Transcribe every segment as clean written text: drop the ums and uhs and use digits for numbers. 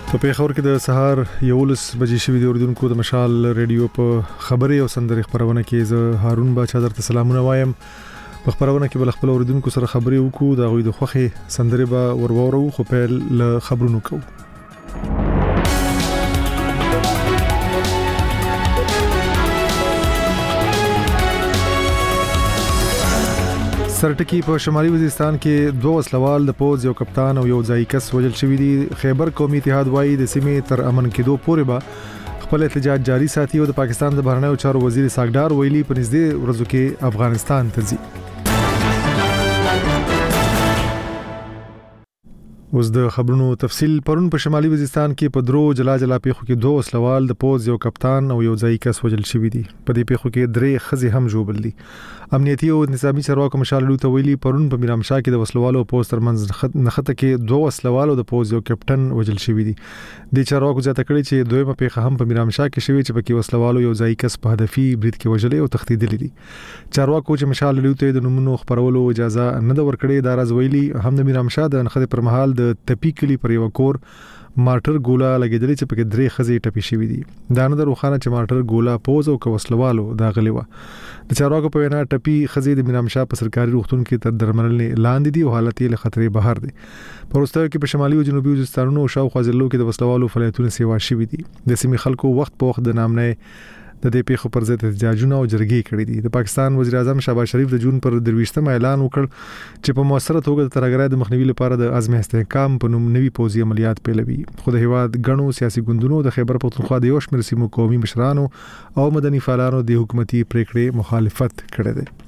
په پیښور کې د سهار 11 بجې شوې د اردوونکو د مشال ریډیو په خبري او سندري خبرونه کې زه هارون باچا درته سلامونه وایم. په خبرونه کې بل خپل اردوونکو سره خبري وکړو د غوي د خوخي سندري به ورورو خو په ل خبرونو کوو. سرټکی په شمالي وزیرستان کې دوه وسلوال د پوز یو کپتان او یو ځای کس وژل شوی دي. خیبر قومي اتحاد وايي د سیمې تر امن کېدو پورې به خپل احتجاج جاری ساتي او د پاکستان د بهرنیو چارو وزیر ساګدار ویلي په نږدې ورځو کې افغانستان ته ځي. اوس د خبرونو تفصیل. پرون په شمالي وزیرستان کې په درو جلا پیښو کې دوه وسلوال د پوز یو کپتان او یو ځای کس وژل شوی دي. په دې پیښو کې درې خزي هم ژوبل دي. امنیتي او نظامی چارواکو مشال لوته ویلي پرون په میرامشاه کې د وسلوالو پوز ترمنځ نخته کې دوه وسلوالو د پوز یو کپټن وژل شوی دي. د چارواکو ځاته کړی چې دویمه پیښه هم په میرامشاه کې شوی چې پکې وسلوالو یو ځای کس په هدفي برید کې وژل او تخدیدل دي. چارواکو چې مشال لوته د نمونو خبرولو اجازه نه د ورکړې دا راز ویلي هم د میرامشاه د نخته پر مهال د تپی کلی پر یو کور مارټر ګولا لګیدلې چې پکې درې خزي ټپي شوی دي. دا نه روخانه چې مارټر ګولا پوز او کوسلوالو دا غلی و. د چارواکو په وینا ټپي خزي د میرامشاه په سرکاري روغتون کې تر درملنې لاندې دي او حالت یې له خطرې بهر دي. پروستو کې په شمالي او جنوبي وزیرستانونو او شاوخوا ضلعو کې د وسلوالو فعالیتونه سیوا شوي دي. د سیمې خلکو وخت په وخت د نامنه د دې پیښو پر ضد احتجاجونه او جرګې کړې دي. د پاکستان وزیر اعظم شهباز شریف د جون پر 23 اعلان وکړ چې په موثره توګه د ترهګرۍ د مخنیوي لپاره د عزم استحکام په نوم نوي پوځي عملیات پیلوي. خو د هیواد غنو سیاسي ګوندونو د خیبر پختونخوا د یو شمېر سیمو قومي مشرانو او مدني فعالانو د حکومتي پریکړې مخالفت کړې ده.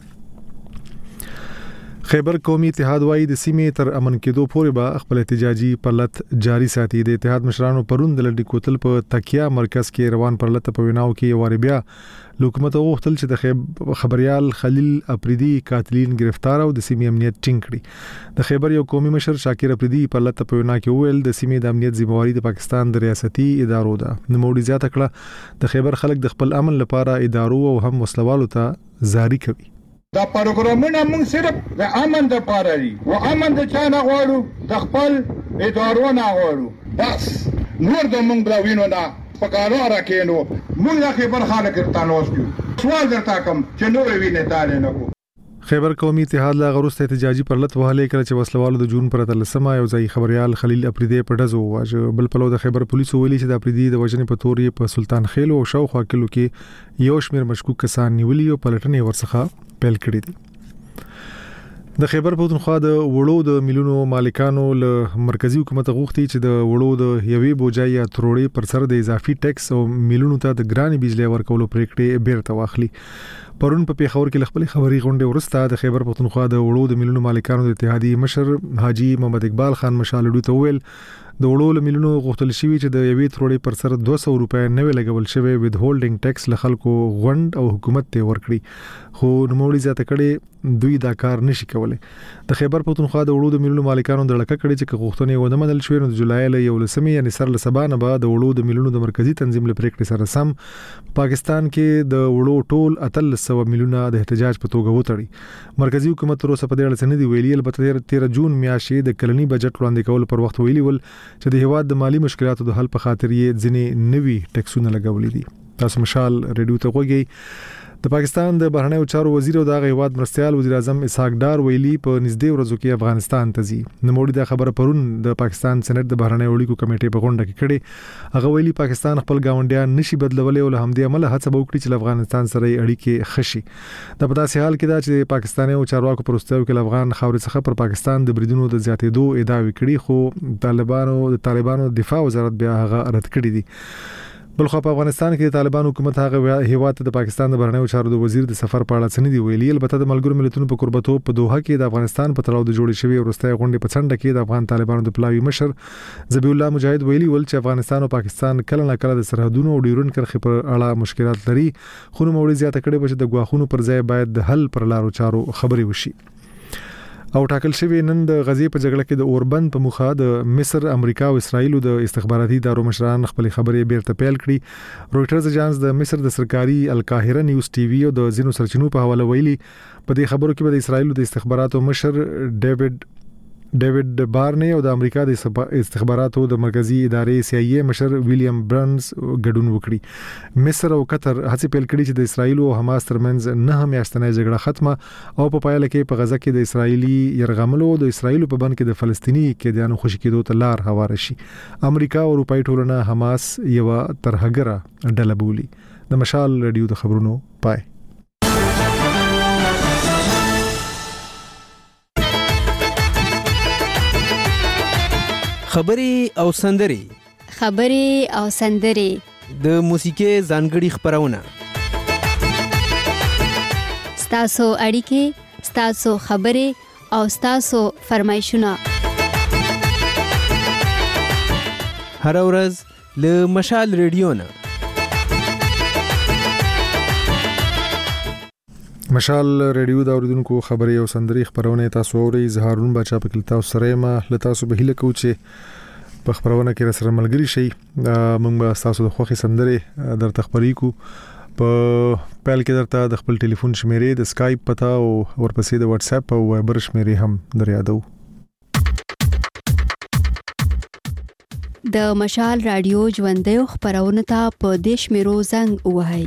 خیبر قومي اتحاد وايي د سیمې تر امن کېدو پورې به خپل احتجاجي پرلط جاری ساتي. د اتحاد مشرانو پرون د لړډي کوتل په تکیا مرکز کې روان پرلط په ویناو کې واربیا حکومت غوښتل چې د خبريال خلیل افریدي قاتلین گرفتار او د سیمې امنیت ټینګ کړي. د خیبر یو قومي مشر شاکر افریدي پرلط په وینا کې ویل د سیمې د امنیت ذمہواری د پاکستان د ریاستي ادارو ده. نوموړي زیاته کړه د خیبر خلک د خپل امن لپاره ادارو او هم وسلوالو ته زاری کوي. دا پروګرامونه موږ صرف د امن د پاره دي او امن د چا نه غواړو د خپل ادارو نه غواړو. بس نور د موږ راوینو نه پکارو راکینو موږ د خیبر خلک ته نوښتو سوال درته کوم چې نور وینې تاله نه کو. خیبر قومي اتحاد لا غروسته احتجاجي پرلط وهله کړ چې وسلوالو د جون پر 13 یو ځای خبريال خلیل افریدي په ډزو واجه. بل پلو د خیبر پولیسو ویلي چې د افریدي د وژنې په تور په سلطان خیل او شاوخوا کلو کې یو شمېر مشکوک کسان نیولي او پلټنې ورڅخه پیل کړې دي. د خیبر پختونخوا د وړو د ملیونو مالکانو له مرکزی حکومت غوښتي چې د وړو د یوې بوجای یا تروړې پر سر د اضافي ټیکس او ملیونو ته د ګراني بجلی ورکولو پریکړې بیرته واخلي. پرون په پیښور کې خپل خبري غونډه ورسته د خیبر پختونخوا د وړو د ملیونو مالکانو د اتحادیې مشر حاجی محمد اقبال خان مشالډو ته ویل د وړو له ملیونو غوښتل شوی چې د یوې تروړې پر سر 200 روپۍ نوې لګول شوی وذ هولډینګ ټیکس له خلکو غونډ او حکومت ته ورکړي. خو نوموړي ځاته کړي دوی دا کار نشي کولای. د خیبر پختونخوا د وړو د ملیونو مالکانو د لکه کړي چې غوښتنې ونه منل شوې نو د جولای له 11 یعنی سر له سبا نه بعد د وړو د ملیونو د مرکزی تنظیم له پریکړې سره سم پاکستان کې د وړو ټول 300 ملیونه د احتجاج په توګه وتړي. مرکزی حکومت تر اوسه په دې اړه څه نه دی ویلي. البته 13 جون میاشتې د کلنی بجټ وړاندې کول پر وخت ویلي ول چې د هیواد د مالی مشکلاتو د حل په خاطر یې ځینې نوي ټیکسونه لګولې دي. تاسو مشال ریډیو ته وګورئ. د پاکستان د بهرنیو چارو وزیر او د هیواد مرستيال وزیر اعظم اسحاق ډار ویلي په نږدې ورځو کې افغانستان ته ځي. نوموړي دا خبره پرون د پاکستان سېنات د بهرنیو اړیکو کمیټې په غونډه کې کړې. هغه ویلي پاکستان خپل گاونډیان نشي بدلولای او له همدې عمله هڅه وکړي چې افغانستان سره اړیکې خشي. د په داسې حال کې دا چې پاکستاني او چارواکو پروستیو کې افغان خاورې څخه پر پاکستان د بریدونو د زیاتېدو ادعاوې کړي خو طالبانو دفاع وزارت بیا هغه رد کړی دي. بلخو په افغانستان کې د طالبان حکومت هغه هیواد ته د پاکستان د بهرنیو چارو د وزیر د سفر په اړه څه نه دی ویلي. البته د ملګرو ملتونو په قربتوب په دوحه کې د افغانستان په تړاو د جوړې شوی ورستۍ غونډې په څنډه کې د افغان طالبانو د پلاوی مشر ذبیح الله مجاهد ویلي ول چې افغانستان او پاکستان کله نه کله د سرحدونو او ډیورن کرښې پر اړه مشکلات لري. خو نو موړي زیاته کړي چې د غواخونو پر ځای باید د حل پر لارو چارو خبري وشي. او ټاکل شوی نن د غزې په جګړه کې د اوربند په مخه د مصر، امریکا او اسرایل د استخباراتي ادارو مشران خپل خبرې بیرته پیل کړي. رويټرز اژانس د مصر د سرکاري القاهره نیوز ټي وي او د زینو سرچینو په حواله ویلي په دې خبرو کې د اسرایل د استخباراتو مشر ډیوډ ډیوډ بارنی او د امریکا د استخباراتو د مرکزی ادارې CIA مشر ویلیام برنز ګډون وکړي. مصر او قطر هڅه پیل کړې چې د اسرایل او حماس ترمنځ نه میاشتنۍ جګړه ختمه او په پایله کې په غزه کې د اسرایلی يرغملو د اسرایل په بند کې د فلسطینی قیدیانو خوشی کېدو ته لار هواره شي. امریکا او اروپאי ټولنه حماس یو ترهګره ډله بولي. د مشال رادیو د خبرونو پای. خبري او سندري د موسیقي ځانګړي خبرونه ستاسو اړیکې ستاسو خبري او ستاسو فرمایشونه هر ورځ له مشال رادیو نه. مشال رادیو دا اوریدونکو خبري او سندري خبرونه تاسو اوري. زهارون بچا په کلتا سره ما له تاسو به هله کوچه په خبرونه کې سره ملګری شي. موږ به تاسو د خوخي سندري در تخبري کو په پهل کې درته د خپل ټلیفون شمیرې د اسکایپ پتا او ورپسې د واتس اپ او وایبر شمیرې هم دریادو. د مشال رادیو ژوندۍ خبرونه ته په دیش میرو زنګ وهاي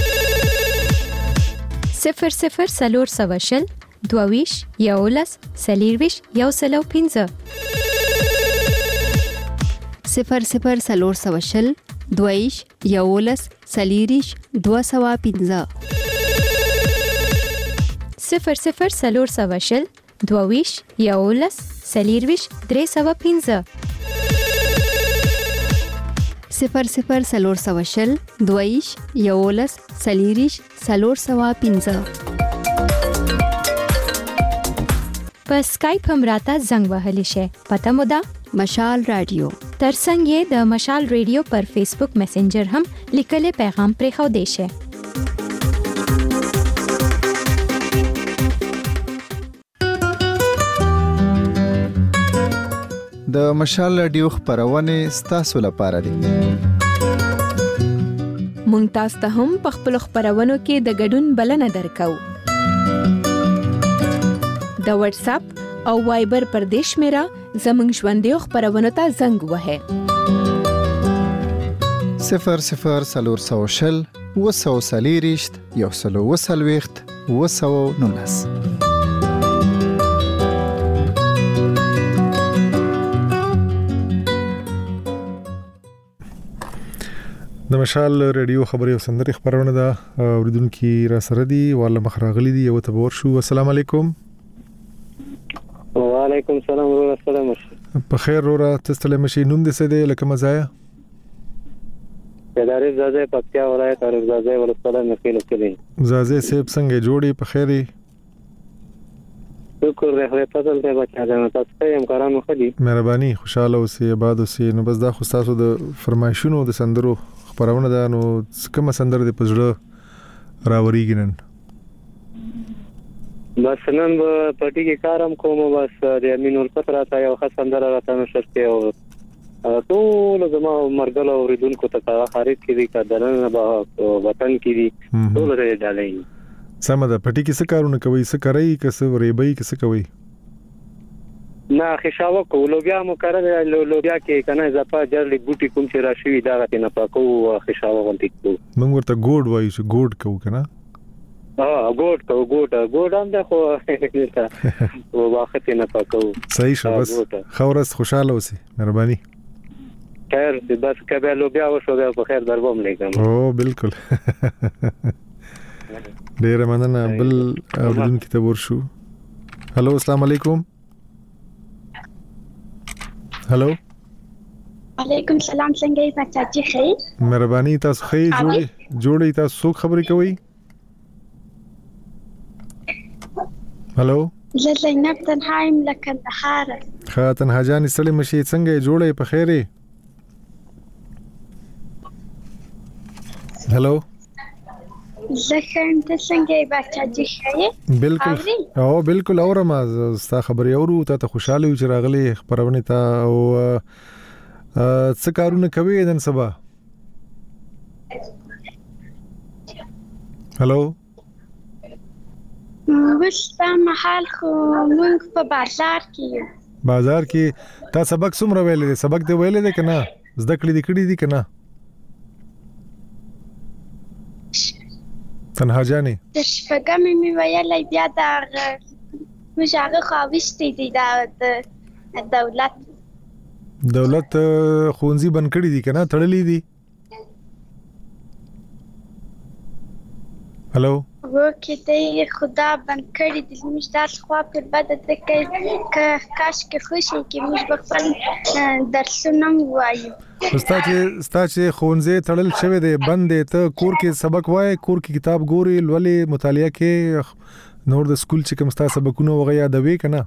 00 22 یولس سلیرویش یو سلو 15 00 22 یولس سلیریش 215 00 22 یولس سلیرویش 315 00 22 یولس سلیریش 315 په اسکایپ هم راته زنګ وهلی شي. پته مو ده مشال رادیو. ترڅنګ یې د مشال رادیو پر فیسبوک میسنجر هم لیکلي پیغام پرې خو دی شي. د مشال رادیو خبرونه ستاسو لپاره دي. مونږ تاسو ته هم په خپل خبرونو کې د ګډون بلنه درکو. د واتس اپ او وایبر پر دیش میرا زمنګ ژوندۍ خبرونه ته زنګ وهه 00 وسوسلیریشت یو سلو وسلويخت وسو نونس. د مشال رادیو خبري او سندري خبرونه دا اوریدونکو را سره دي والا مخراغلي دي یو ته ور شو. السلام علیکم. وعلیکم السلام ورحمۃ الله وبرکاته. په خیر ورا تستله مشي نوم دې څه دی لکه مزایا؟ داري زازه پکتیا ولایت او زازه ولسوالۍ مخکې کړي. زازه سیب څنګه جوړي په خیري؟ شکر دې خدای په دې بچا ده تاسو ته امکانات مخدي. مهرباني خوشاله اوسئ آباد اوسئ. نو بس دا خو تاسو د فرمایشونو د سندرو خبرونه ده نو کوم سندر دې پزړه راوريږي نن؟ بس نن پټي کې کارم کوم بس د امین الفتره ته یو خسندره راته نشته او ټول زما مرګله اوریدونکو ته خارج کړي کډنه به وطن کړي ټول لري ډالې. سم ده. پټي کې څه کارونه کوي څه کوي کس ریبي کې څه کوي؟ نه خشاوه کو لوبیا مو کړل لوبیا کې کنه اضافه جرلی بوټي کوم چې راشي دا غته نه پاکو خشاوه غونډې کو موږ ورته ګوډ وایو چې ګوډ کو کنه ګوډ هم ده خو او وخت نه پاکو. صحیح شو. بس خورس خوشاله اوسئ. مهرباني. خیر بس کبه لوبیا وشو بیا په خیر دربم لیکم. او بالکل. ډیر مننه. بل اوریدونکو ته ورشو. هالو السلام علیکم. هالو وعلیکم السلام. څنګه یې بچی خیر؟ مهرباني. تاسو خیر جوړی تاسو څوک خبرې کوي؟ هالو زه زینب تنهایم لکندهار. تنها جان سلیم شي څنګه جوړې په خیره؟ هالو زخم ته څنګه یې بچی خیر؟ بالکل او بالکل اورم ستا خبرې اورو ته خوشاله یو چې راغلي خبرونه ته او څه کارونه کوي نن سبا؟ هالو وستا محل خو موږ په بازار کې بازار کې تا سبق څومره ویلې دي؟ سبق دې ویلې دي کنه؟ زده کړې دي کنه؟ تنها جانې د شپږمې مې ویلې، بیا موږ هغه خو اوښتې دي د دولت ښوونځي بند کړي دي کنه؟ تړلي دي؟ هلو وکې دی خدا بند کړي دي. موږ داسې خوا پر بده ده که کاش کې خوشي کې موږ به خپل درسونه ووایو. ستا چې ښوونځی تړل شوی دی بند دی، ته کور کې سبق وایې، کور کې کتاب ګورې، لولې، مطالعه کې، نور د سکول چې کوم ستا سبقونه وغه یادوي کنه؟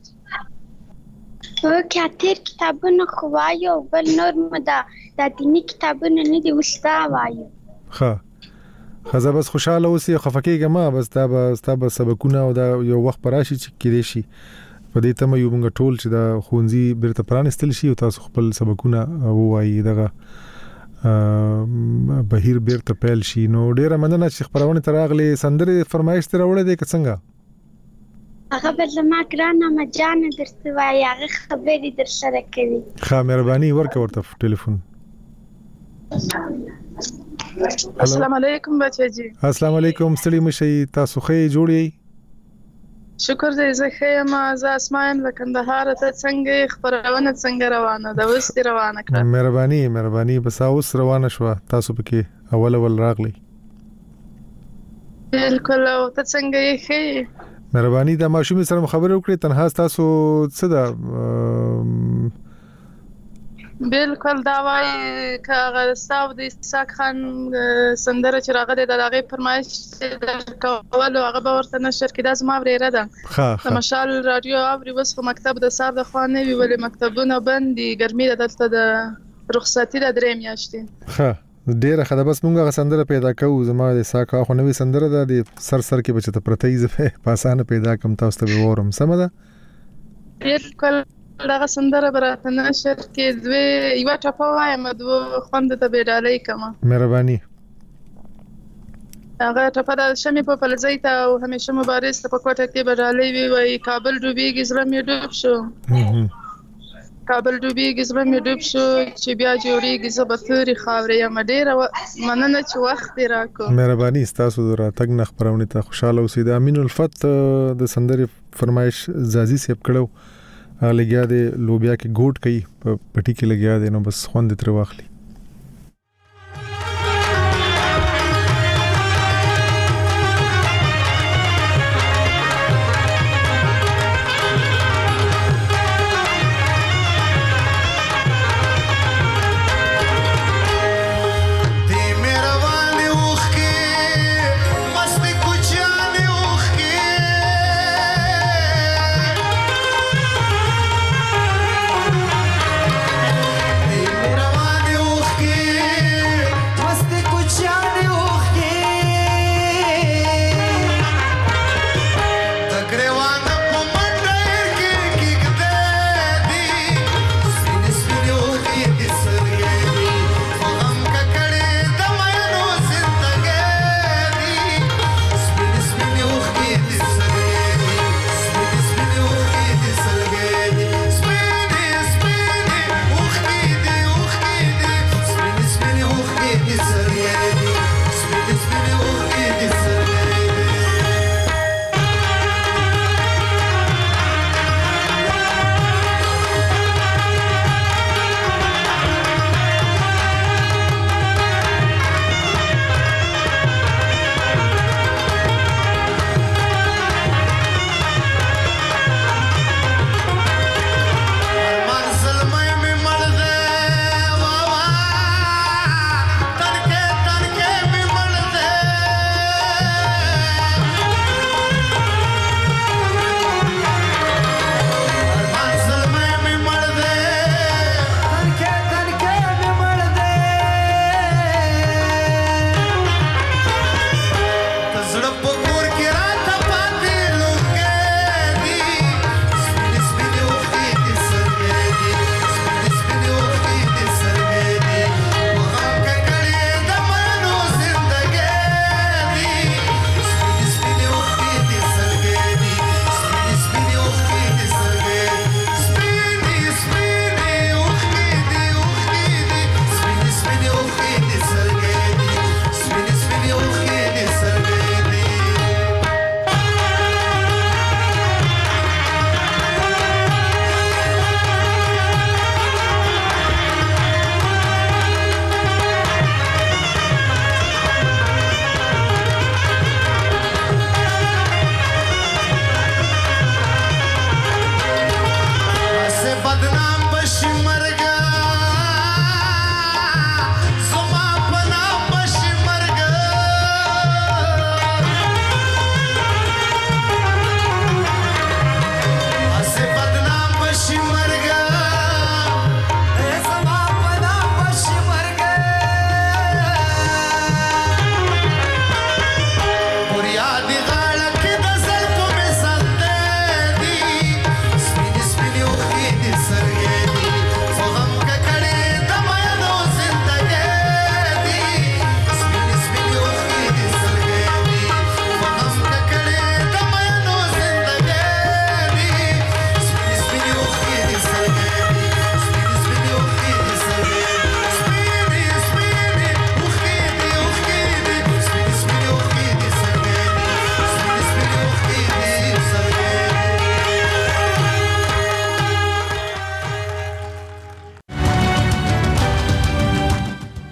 وکې اتیر کتابونه خو وایو، بل نور مو دا دیني کتابونه نه دي اوس دا وایو. ښه خزه بس خوشاله اوسې، خفه کېږه مه، بس ستا به سبقونه او دا یو وخت به راشي چې کېدای شي په دې تمه یو موږ ټول چې دا ښوونځي بیرته پرانیستل شي او تاسو خپل سبقونه ووایي، دغه بهیر بیرته پیل شي. نو ډیره مننه چې خبرونه ته راغلې. سندرې فرمایش ته راوړې دي که څنګه؟ هغه به زما ګرانه مجانه درته وایي، هغه خبرې در سره کوي. ښه مهرباني ورکړه ورته ټلیفون. السلام علیکم بچی جی. السلام علیکم، ستړي مشي، تاسو ښه جوړی؟ شکر دې زه ښه یم. زه اسمان له کندهار ته څنګه خبرونه څنګه روانه ده؟ اوس دې روانه کړه. مهرباني بس اوس روانه شو، تاسو پکې اول راغلی. بالکل. او ته څنګه یې؟ ښه. مهرباني د ماشومې سره خبرې وکړې، تنها تاسو څه ده؟ بالکل دا وایي که هغه ستاو د اسحاق خان سندره چې راغلی د هغې فرمایش کولو هغه به ورته نشر کړي. دا زما ورېره ده. د مشال راډیو اوري، اوس خو مکتب د سهار د خوا نه وي، ولې مکتبونه بند دي، ګرمي ده دلته، د رخصتي ده 3 میاشتې. ښه ډیره ښه ده. بس موږ هغه سندره پیدا کوو. زما د اسحاق خو نوې سندره ده، د سر کې بچته پرته یې زه په اسانه پیدا کوم، تاسو ته به وورم. سمه ده؟ بالکل. دغه سندره براته نشر کې یوه ټپه وایم، دوه خوند ته بیډالۍ کومه. مهرباني. هغه ټپه د شمې په پلځۍ ته او همیشه مبارز ته په کوټه کې بیډالۍ وي، وایي کابل ډوبېږي زړه مې ډوب شو، کابل ډوبېږي زړه مې ډوب شو، چې بیا جوړېږي زه به تورې خاورې یم. ډېره مننه چې وخت دې راکړو. مهرباني ستاسو د راتګ نه خپرونې ته خوشحاله اوسئ. د امین الفت د سندرې فرمایش زازي صاحب کړو، لګیا دی لوبیا کې ګوټ کوي، په پټي کې لګیا دی، نو بس خوند تر واخلي. رواني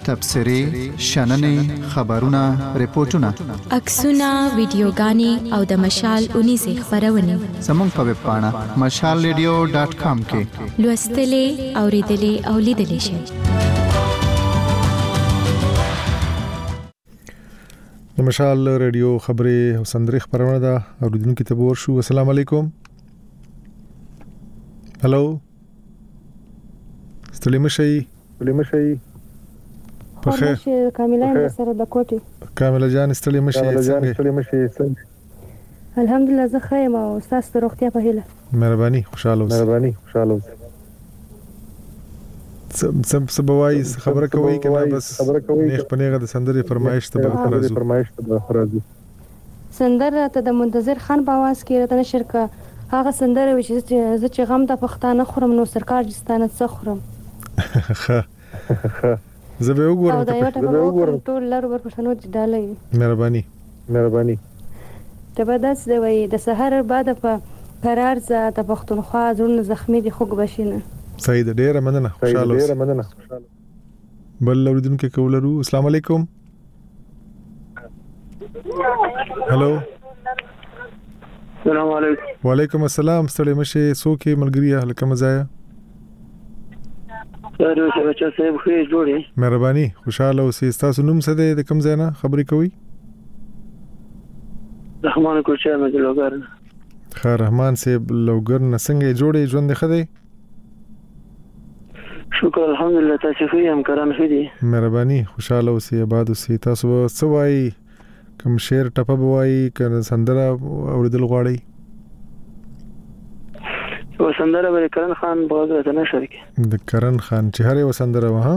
تبصرې شننې خبرونه ریپورتونه عکسونه ویډیوګانې او د مشال 19 خبرونه زموږ په ویب پاڼه mashalradio.com کې لوستلې اوریدلې او لیدلې شئ. د مشال رادیو خبرې او سندرې خبرونه ده اوریدونکو ته ورشو. السلام علیکم. هالو ستړي مشي په خیر کاملان سره د کوټي کامله جان ستړي مشي الحمدلله زه خیم او تاسو ته روغتیا په هیله. مهرباني خوشاله اوسئ. سبوای خبره کوي کنه بس نیخ پنیغه د سندرې فرمایش ته راځو. سندره ته د منتظر خان په आवाज کې راته نشر کا هغه سندره چې زه چې غم د پښتانه خورم نو سرکار جستانه څه خورم. زه به وګورم ټول لار ور پښتنو ډالې. مهرباني ته به داس دی وای د سحر بعد په قرار ز د پښتونخوا زړه زخمی دي خوګ بشینه. صحیح ده. ډیره مننه خوشاله بل اوریدونکو کولرو. السلام علیکم. هالو السلام علیکم. وعلیکم السلام. ستړي مشه څوک ملګری اهل کوم ځای؟ سره بچا صاحب خو جوړې. مهرباني خوشاله اوسئ. تاسو نوم څه دی د کوم ځای نه خبرې کوي؟ رحمان کوچا مې لوګر. خیر رحمان صاحب لوګر نه څنګه جوړې ژوند خدای؟ شکر الحمدلله. تاسو خو هم کران خدي. مهرباني خوشاله اوسئ آباد اوسئ. تاسو څه وایي کوم شعر ټپه بوایي کنه سندره اوریدل غواړي؟ و سندره به کرن خان باز راته نشر کی. د کرن خان چې هر یو سندره وها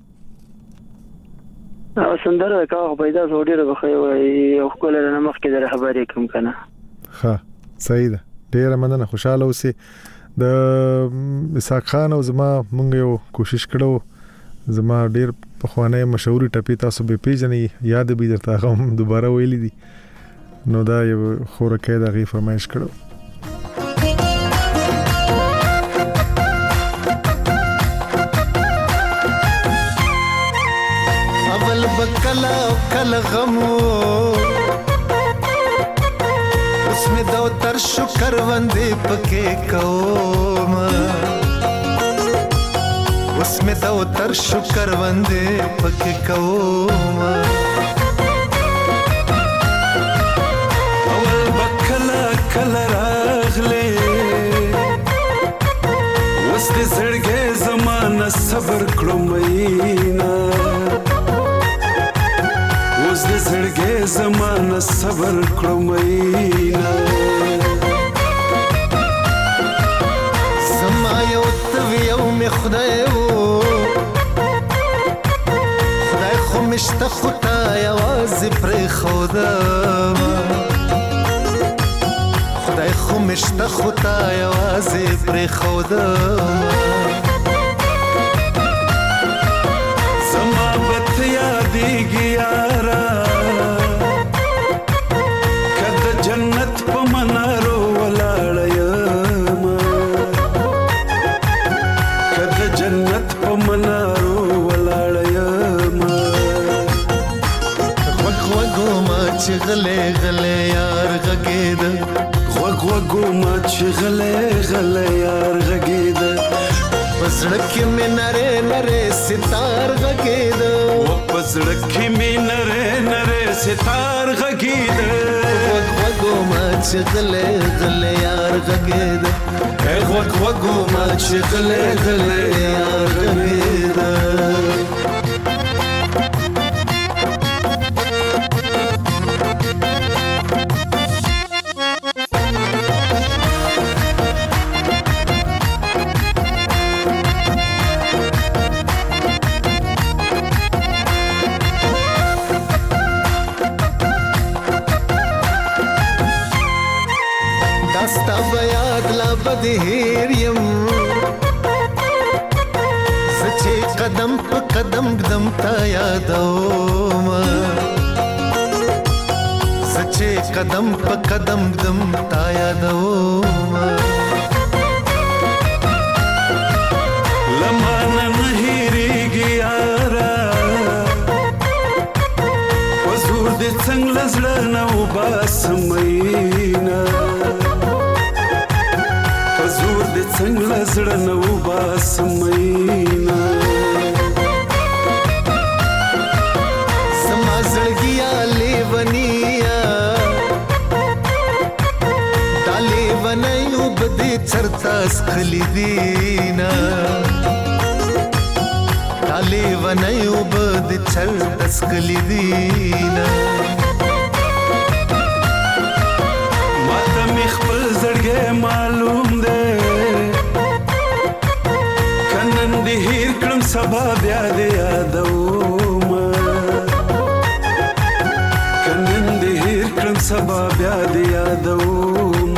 او سندره کا پیدا زوډیره بخې وای او خپل نه مخ کې د خبرې کوم کنه. ها صحیح ده. ډیره مننه خوشاله اوسئ. د اسحاق خان او زما مونږ یو کوشش کړو زما ډیر پخوانه مشهوري ټپی تاسو به پیژنې یاد به درته هم دوباره ویلې دي نو دا یو خورکه د غي فرمایش کړو. اول بکلا کل غمو اسمه دو تر شکر وندې پکې کوم اسمه دو تر شکر وندې پکې کوم اول بکلا کلا راغله وس دې زړګې زمانہ صبر کړو مینا وس دې زړګې زمانہ صبر کړو مینا زما یو تویو می خدای خو مشته خدای आवाज پر خدا خدای خو مشته خدای आवाज پر خدا زما بت یادېږي یارا کده جنت په منارو ولاړ یم کده جنت په منارو ولاړ یم غوږو ما چې غلې غلې یار غږېد غوږو ما چې غلې غلې یار غږېد پسړه کې مې نره نره ستار غږېد پسړه کې مې نره نره ستار غږېد غوږو ما چې غلې غلې یار غږېد غوږو ما چې غلې غلې یار غږېد دستا بیاد لا بدهیر یم سچے قدم پا قدم قدم تا یادوم سچے قدم پا قدم قدم تا یادوم لمانا نهیری گیارا لزړه نو باسمینا حضور دې څنګه لزړه نو باسمینا سما زړګیا لیونیا دالې ونایو بده چرتا سخلی دینا دالې ونایو بده چرتا سخلی دینا ماته مخبل زړګې معلوم ده کنن دې هیر کړم سبا بیا دې یادوم کنن دې هیر کړم سبا بیا دې یادوم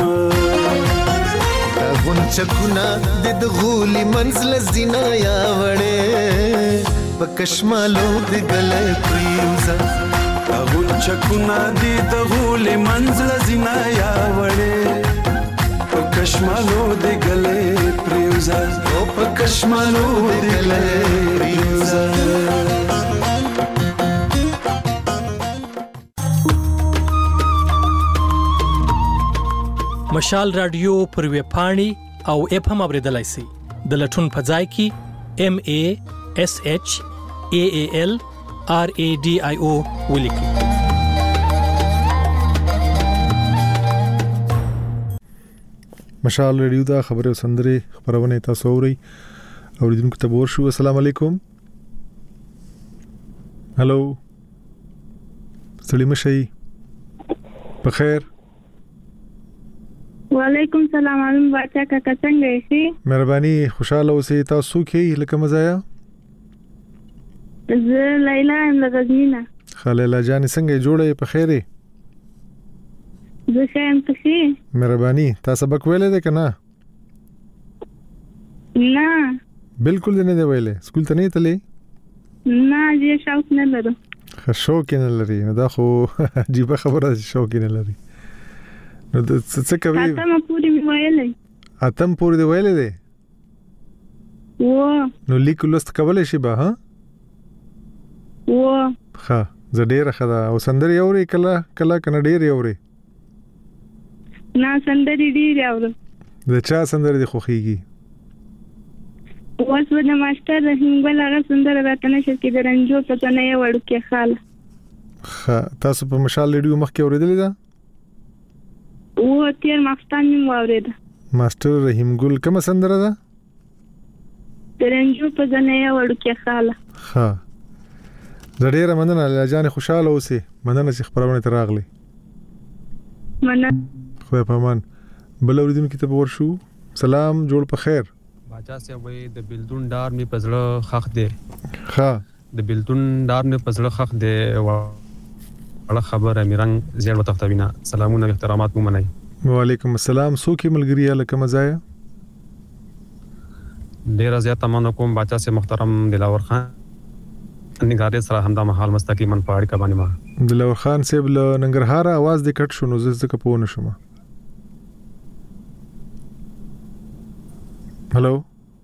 غونچکونه د غولي منزل زینا یا وړې پکشمالو د ګلې پریوزا غونچکونه د غولي منزل زینا یا وړې پکشمالو د ګلې پریوزا او پکشمالو د ګلې پریوزا مشال رادیو پر ویب پاڼې او اپ هم اوریدلای شئ د لټون په ځای کې MASHALRADIO ولیکئ. مشال رادیو دا خبره او سندره خبرونه تاسو اورئ اوریدونکو ته ورشو. السلام علیکم. هالو سلام شي په خیر. وعلیکم السلام علم بچا کا څنګه یې؟ مهرباني خوشاله اوسئ. تاسو کې لکه مزایا؟ زه لیلا ام لغزنینا. خلیلا جان څنګه جوړه په خیره؟ زه شایم تخي. مهرباني تاسو سبق ویلې ده کنه؟ نه بالکل نه دی ویلې. سکول ته نه تلې؟ نه یې شوق نه لرم. شوق نه لري دا خو عجیب خبره شوق نه لري. نو څه کوي؟ اتم پوری ویلې. اتم پوری دی ویلې ده؟ و نو لیک لست کولای شي به ها؟ و ها زه ډیر خدا او سندري اوري کله کنه ډیر اوري؟ نه سندري ډیر اوري. د چا سندري دی خوخيږي؟ اوس د ماستر رحیم ګل هغه سندره راته نشي کې د رنجو په تنه یې وړو کې خاله. ها تاسو په مشال ریډیو مخ کې اوریدلې ده؟ او تیر ماستان مې واورید. ماستر رحیم ګل کوم سندره ده؟ د رنجو په تنه یې وړو کې خاله. ها زړه مننه لاجان خوشاله اوسې. مننه چې خبرونه ته راغلي. مننه. خو په امان. بل اوریدونکو ته ورشو. سلام جوړ په خیر. باچا سي وې د بلدون ډار می پزړه خخ دی. ها د بلدون ډار می پزړه خخ دی وړه خبر امیران زیړ وتختوینا. سلامونه احترامات مو منئ. وعلیکم السلام. سوکي ملګری لکه مزایا؟ ډیر زیات مننه کوم باچا سي محترم دلاور خان نګارې سره همدا محل مستقیما پاړی کبانی ما. دلاور خان صاحب له ننګرهار आवाज د کټ شونو زکه پونه شوم. هالو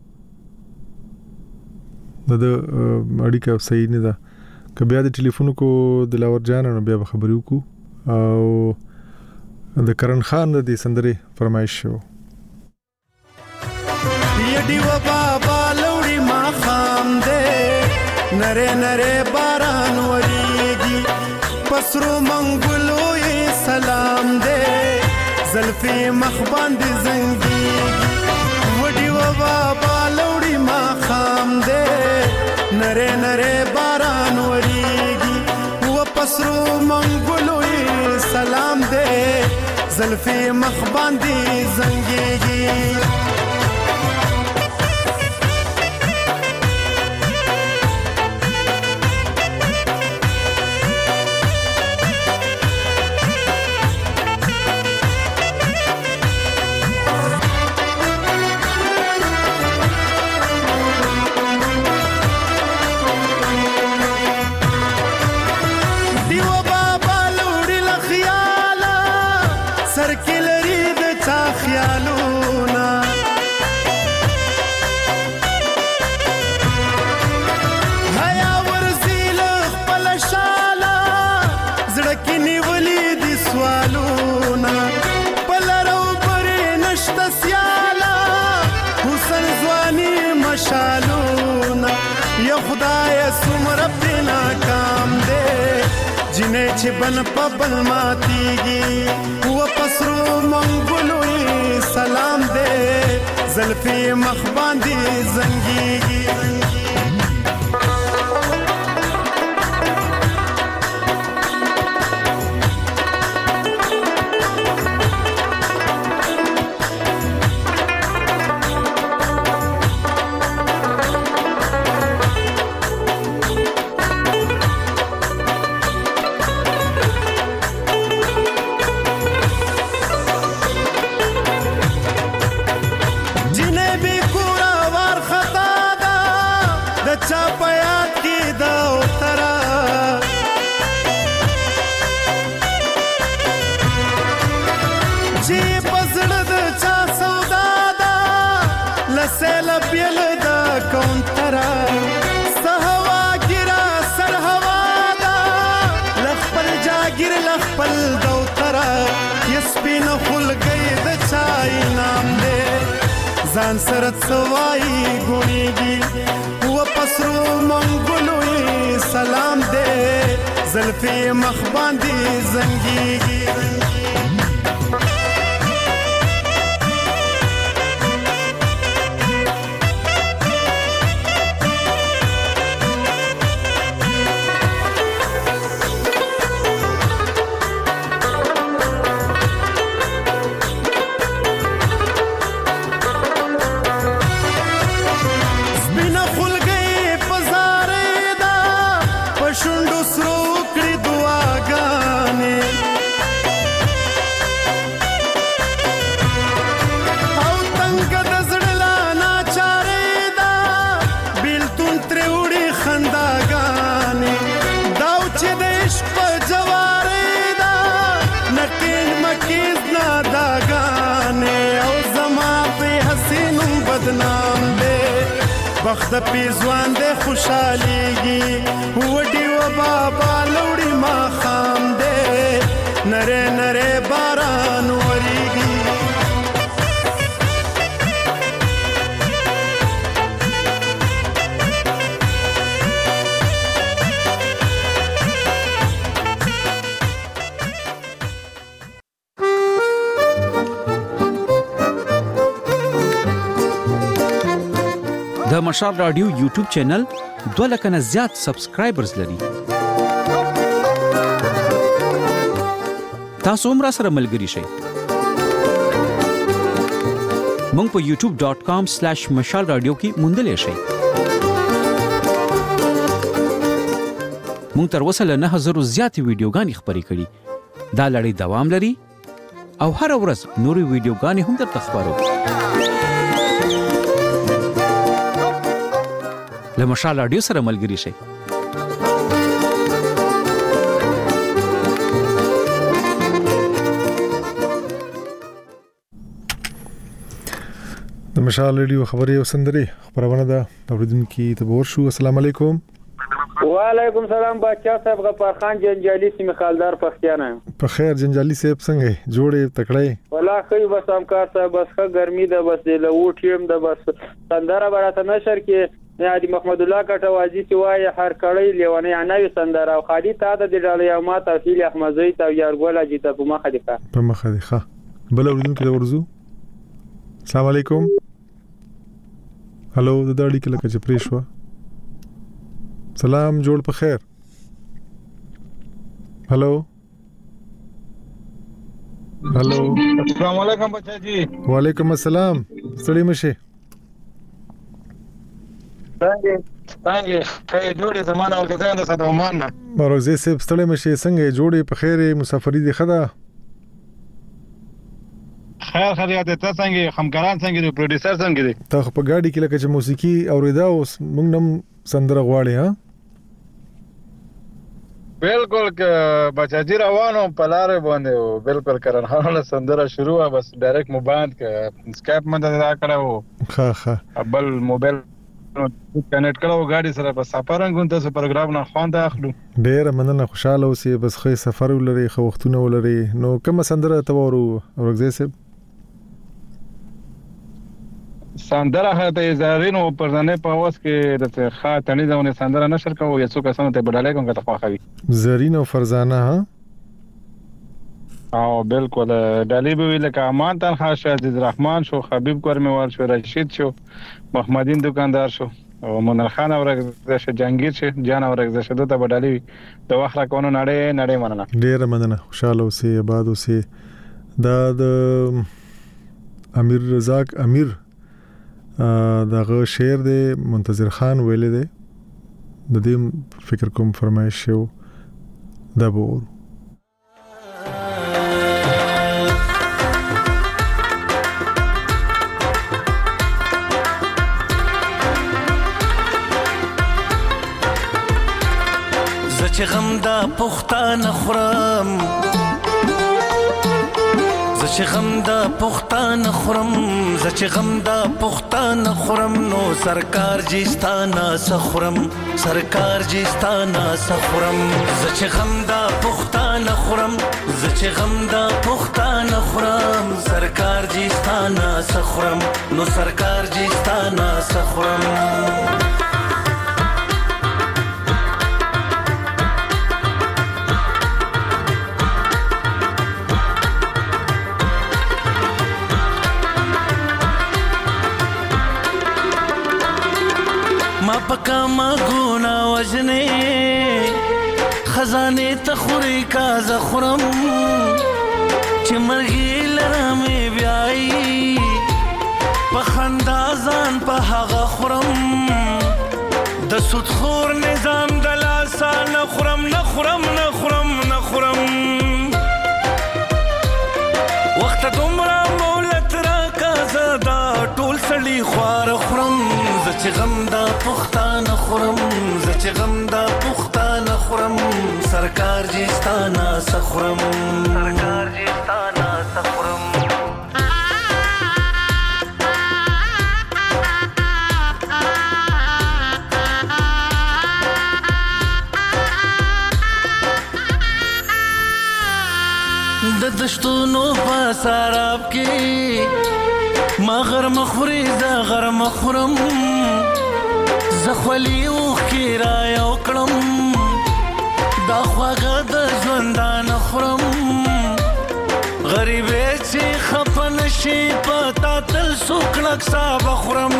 د اړیکه صحیح نه ده. که بیا د ټلیفون کو دلاور جان نو بیا خبرې وکړو او د کرن خان د سندري فرمایش شو. یډي و بابا لوري ما خام دے نره نره باران وریږي پسرو منګلو یې سلام دے زلفي مخ باندې زنګي وډي و بابا لوري ما خام دے نره نره باران وریږي و پسرو منګلو یې سلام دے زلفي مخ باندې زنګي Can you وینه چې بل په بل ماتیږي و پسرو منګلو سلام دې زلفي مخ باندې زنګيږي ځان سره سوای ګونیږي و پسرو منګلو سلام دې زلفي مخ باندې زنګيږي وخت په ځوان دې خوشاليږي وډي و بابا لوري ما خام دې نره نره باران وريږي د مشال رادیو یوټیوب چینل 2 لک نه زیات سبسکرایبرز لري. تاسو هم را سره ملګري شئ. مونږ په youtube.com/mashalradio کې موندلې شئ. مونږ تر اوسه له 9000 زیات ویډیوګانې خپرې کړې. دا لړۍ دوام لري او هر ورځ نورې ویډیوګانې هم درته خبرو. له مشال رادیو سره ملګري شئ. د مشال رادیو خبري او سندري خبرونه ده اوریدونکو ته ورشو. السلام علیکم. وعلیکم سلام بچا صاحب غفار خان جنجالي سیمه خالدار پښتانه. په خیر جنجالي صاحب څنګه جوړې تکړه؟ والله خو بس همکار صاحب بس ښه ګرمي ده بس له وټیم ده بس سندره براته نشر کې یادی محمد الله کټوازی چې وای هر کړی لیوانه عناوي سندره او خالي تا د ډالیا ما تفصیل احمدزی ته یارګولا چې ته په مخه دی په مخه دی ښه بل اوریدونکو ته ورزو. السلام علیکم. هالو د داړي کې لکه چې پریښوا. سلام جوړ په خیر. هالو هالو السلام علیکم بچا جی. وعلیکم السلام. ستړي مشه څنګه کای جوړې زمانہ او ځان د ساتومان نه مروزه سپ ستړي مشه څنګه جوړې په خیر مسافری دي خدا خیر خیریت ته څنګه همکاران څنګه دي پروډوسر څنګه دي ته په ګاډي کې لکه چې موسیقي اوریدا اوس موږ نم سندره غواړي ها بالکل بچا جی روانو په لارې باندې بالکل کرنه سندره شروع بس ډایرکټ موبایل کې اسکیپ مده دا کړو ها ها بل موبایل کنیکټ کړو غاډي سره په سفر غون ته پروګرام نه خوند اخلو. ډېر مننه خوشاله اوسې بس خو سفر ولري خو وختونه ولري نو کوم سندره تورو ورغزه سه سندره هته زارینو پرځنه په واس کې د خاطنی ځونه سندره نشر کوو یا څوک اسانه ته بدلای کوم کته خوخوي زرین او فرزانه ها او بالکل ډالې به ویل که امان تنها شو عزیز رحمان شو حبیب کورمیوال شو رشید شو محمدین دکاندار شو او منل خان اورګ شه جنگیر شه جان اورګ شه دته بدلې د واخره کونو نړۍ مننه ډیر مننه خوشاله اوسې آباد اوسې د امیر رزاق امیر دغه شعر دی منتظر خان ویل دی د دې فکر کوم فرمایش شو د بور زچ غم دا پختانه خورم زچ غم دا پختانه خورم زچ غم دا پختانه خورم نو سرکار جستانا سخورم سرکار جستانا سخورم زچ غم دا پختانه خورم زچ غم دا پختانه خورم سرکار جستانا سخورم نو سرکار جستانا سخورم پکا ما گونا وجنه خزانه تخوری کا زخرم چې مرغی لرمه بیاي پخندازان په هغه خرم د سود خور نظام د لاسا نخرم نخرم نخرم نخرم وخت دومره مولت را کا زدا ټول سړي خوار خرم زچ غم دا پختانه خورم زچ غم دا پختانه خورم سرکار جستانا سخورم سرکار جستانا سخورم د دشتونو په سراب کې ما غرم خوري ز غرم خورم زخولی اوخ کی را یو کړم دا خواږه د ژوندان خورم غریبې چې خپن شي پتا تل سوکړک صاحب خورم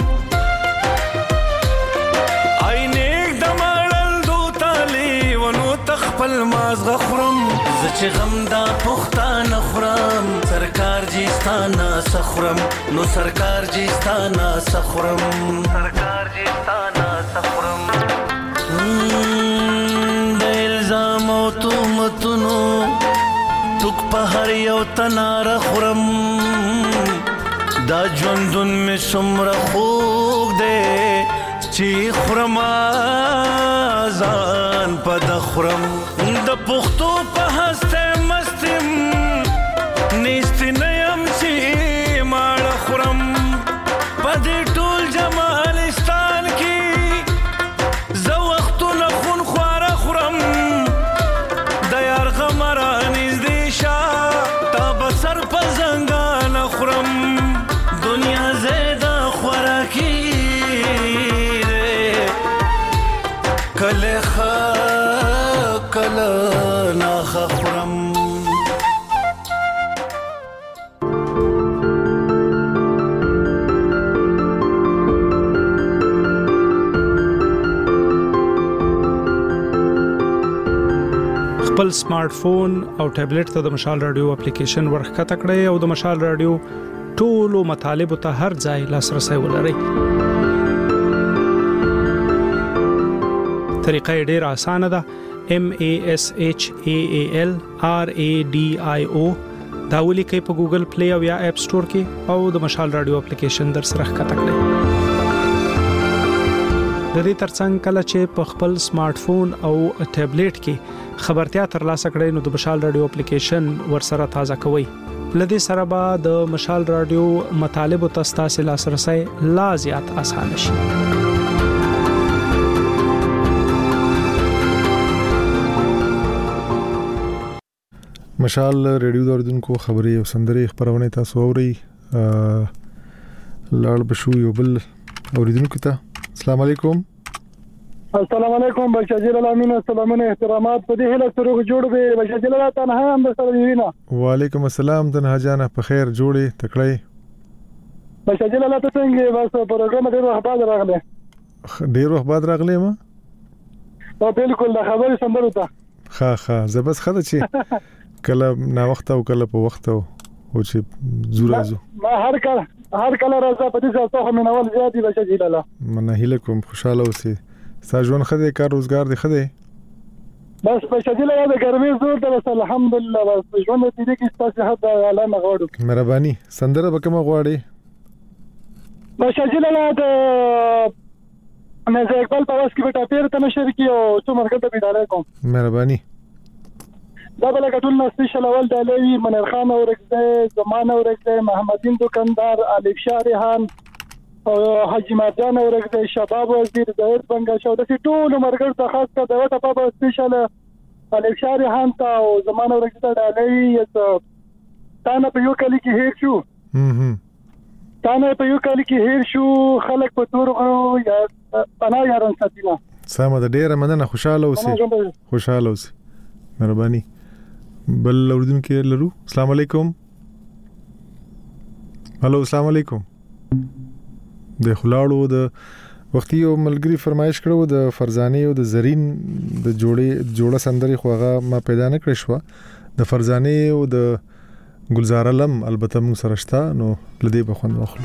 عینک د مړل دو تالی ونو تخپل مازغه خورم زچ غم دا پختانه خورم سرکار جستانا سخورم نو سرکار جستانا سخورم سرکار جستانا سخورم د الزام او تهمتونو توک په هر یو تنار خورم دا ژوندون می څومره خوږ دی چې خورم ځان په د خورم د پښتو په هسته مستم نیست نیم چې ماړه خورم په دې ټول جمالستان کې زه وختونه خون خواره خورم د یار غمره نږدې شه تا به سر په زنګانه خورم دنیا زیده خوراکي کله کله ناخه خورم خپل سمارټ فون او ټابلیټ ته د مشال رادیو اپلیکیشن ورخکته کړئ او د مشال رادیو ټولو مطالب ته هر ځای لاسرسي ولرئ. طریقه ډیره اسانه ده. MASHAAL RADIO دا ولیکئ په ګوګل پلی او یا اپ سٹور کې او د مشال رادیو اپلیکیشن در سره ښکته کړئ. د دې ترڅنګ کله چې په خپل سمارټ فون او ټابلیټ کې خبرتیا ترلاسه کړئ نو د مشال رادیو اپلیکیشن ورسره تازه کوئ. لدې سره به د مشال رادیو مطالب او تاسو لاسرسي لا زیات اسانه شي. مشال ریډیو دوردونکو خبري او سندري خبرونه تاسو اوري. لاړ بشو یو بل اوریدونکو ته. السلام علیکم. السلام علیکم بچا جلال امین سلامونه احترامات په دې هله سره جوړ به بچا جلال تنها هم سره وینا. وعلیکم السلام تنها جانا په خیر جوړې تکړه. بچا جلال ته څنګه بس پروګرام ډیر وخت بعد راغله. ډیر وخت بعد راغله ما. بالکل د خبرې سندرو ته. ها زبس خده چې کله نا وخت او کله په وخت او چې زورازو. ما هر کله راځه په دې ځای ته مې نوول زیاتې بچا جلال. منه هله کوم خوشاله اوسې. ساجون خده کار روزګار دی خده بس په شدیله د ګرمي زور ته بس الحمدلله بس ژوند دې کې ستاسو حد اعلان غواړو. مهرباني سندره به کوم غواړي؟ په شدیله د مزه اقبال په واس کې به ټاپیر ته نشر کی او څو مرګ ته بيداله کوم. مهرباني دا بل کټول نو سپیشل اول د علي منیر خان اورکزه زمانه اورکزه محمدین دکاندار الف شارحان او حاجی مرجان اورکزه شباب وزیر زهیر بنگا شو د ټول مرګ ته خاص کا د وټه په سپیشل الف شارحان ته او زمانه اورکزه د علي تانه په یو کلی کې هیر شو. تانه په یو کلی کې هیر شو خلک په تور غرو یا پناه یاران ساتینا. سمه د ډیره مننه خوشاله اوسې. مهرباني بل اوردونکو لرو. السلام علیکم. هالو السلام علیکم. د خلاړو د وختي یو ملګری فرمایش کړو د فرزانه او د زرین د جوړه سندري خوغه ما پیدا نه کړې شو. د فرزانه او د گلزار علم البته موږ سره شته نو لدی به خوند واخلو.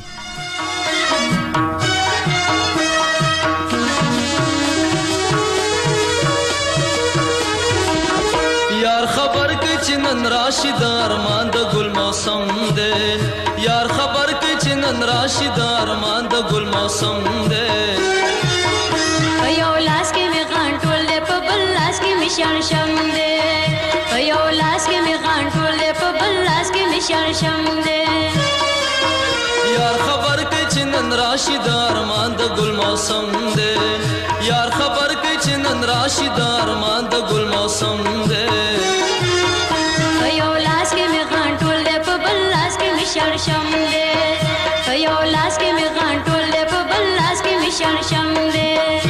یار خبر کې چې نن راشد ارمان د ګل موسم دی. یار خبر کې چې نن راشد ارمان د ګل موسم دی. یو لاس کې می غان ټول دې په بل لاس کې می شان شم دی. یو لاس کې می غان ټول دې په بل لاس کې می شان شم دی. یار خبر کې چې نن راشد ارمان د ګل موسم دی. یار خبر کې چې نن راشد ارمان د ګل موسم دی. یو لاس کې می غان ټول دې په بل لاس کې می شان شم دی. یو لاس کې می غان ټول دې په بل لاس کې می شان شم دی.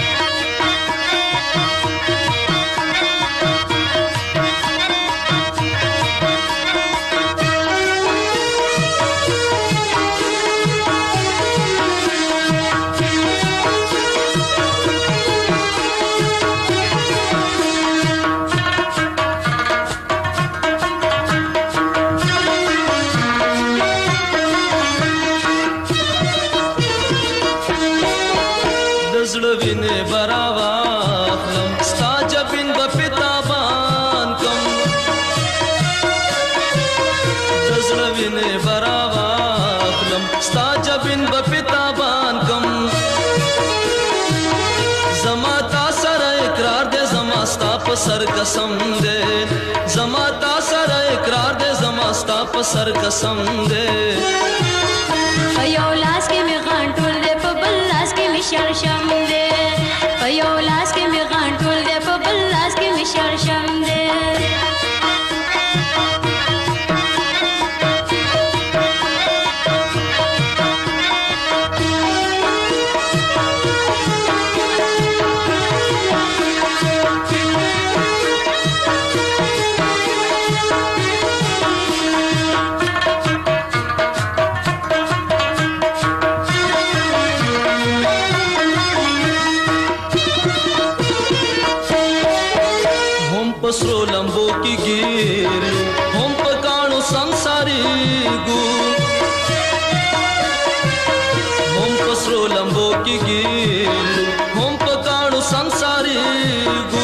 सर कसम दे जमा ता सर इकरार दे जमा स्ता सर कसम दे. یو لاس کې می غان ټول دې په بل لاس کې می شر شم دی. یو لاس کې می غان ټول دې په بل لاس کې می شر شم دی. पसरो लंबो की गिर हम पकाणो संसारी गु. हम पसरो लंबो की गिर हम पकाणो संसारी गु.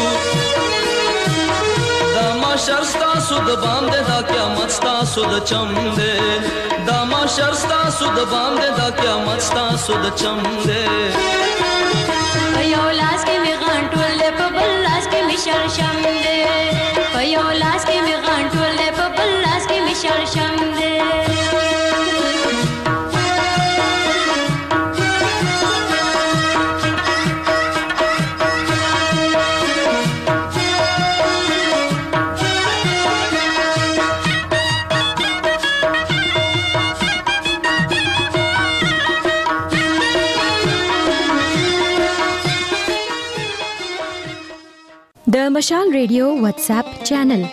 दामा शर्स्ता सुद बाम दे दा क्या मस्ता सुद चम दे. दामा शर्स्ता सुद बाम दे दा क्या मस्ता सुद चम दे. یو لاس کې می غان ټول دې په بل لاس کې می شر شم دی. یو لاس کې می غان ټول دې په بل لاس کې می شر شم دی. د مشال ریډیو واتس اپ چینل.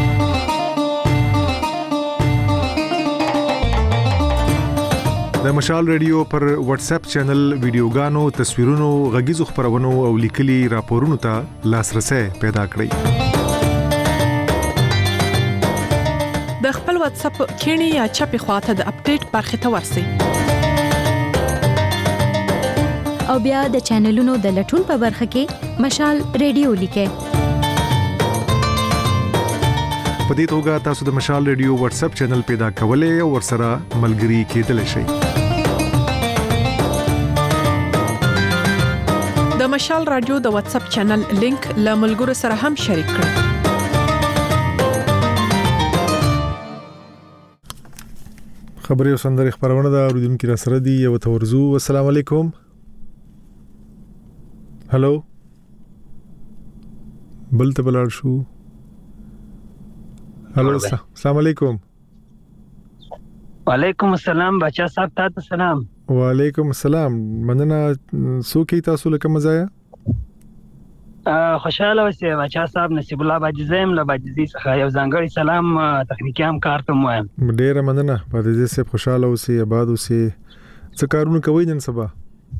د مشال ریډیو پر واتس اپ چینل ویډیوګانو، تصویرونو، غږیزو خبرونو او لیکلي راپورونو ته لاسرسي پیدا کړئ. د خپل واتس اپ کینی یا چپی خواته د اپډیټ برخه ته ورسئ. او بیا د چینلونو د لټون په برخه کې مشال ریډیو لیکئ. په دې توګه تاسو د مشال ریډیو واتس اپ چینل پیدا کولای او ورسره ملګري کېدلی شئ. د مشال رادیو د واتس اپ چینل لینک له ملګرو سره هم شریک کړئ. خبري او سندري خبرونه دا اوریدونکو را سره دي. یو تورزو. السلام علیکم. هالو بلته بلار شو. هالو السلام علیکم. وعلیکم السلام بچا صاحب. تاسو سلام. وعلیکم السلام. مننه. سوکي تاسو لکه مزایا خوشاله اوسئ بچا صاحب. نصیب الله باجزم له باجزي څخه یو ځانګړی سلام تخنیکی هم کارته وایم. ډیره مننه. باجزي صاحب خوشاله اوسئ، آباد اوسئ. څه کارونه کوي نن سبا؟